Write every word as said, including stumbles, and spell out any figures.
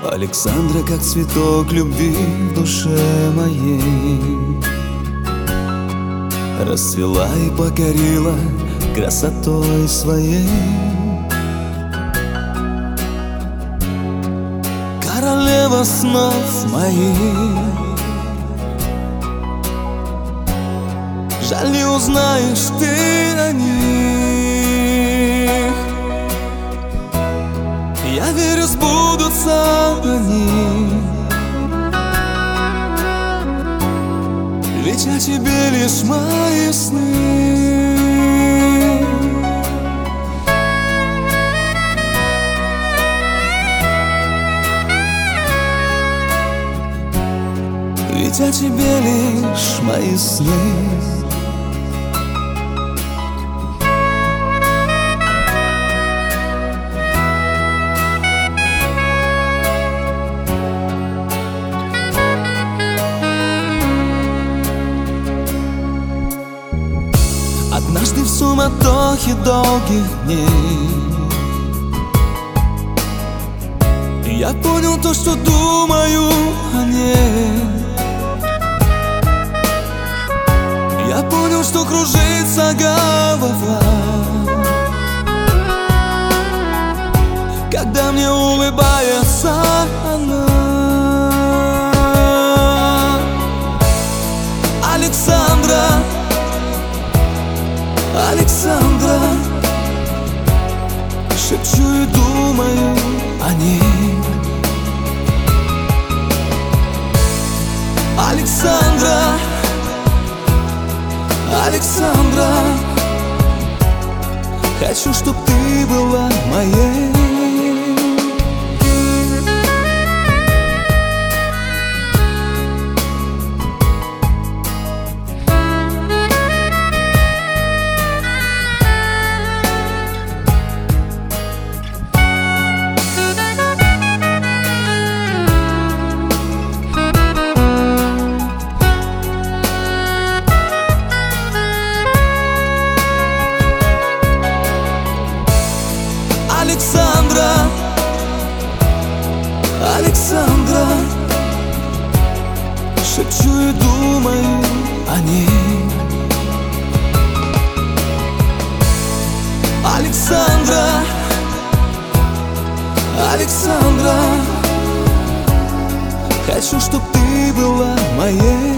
Александра, как цветок любви в душе моей, расцвела и покорила красотой своей. Королева снов моих, жаль, не узнаешь ты о них. Я верю, сбудутся они, ведь о тебе лишь мои сны. Ведь о тебе лишь мои сны. Однажды в суматохе долгих дней я понял то, что думаю о ней. Я понял, что кружится голова, когда мне улыбается она. Александра, Александра, шепчу и думаю о ней. Александра, Александра, хочу, чтоб ты была моей. Александра, Александра, шепчу и думаю о ней. Александра, Александра, хочу, чтоб ты была моей.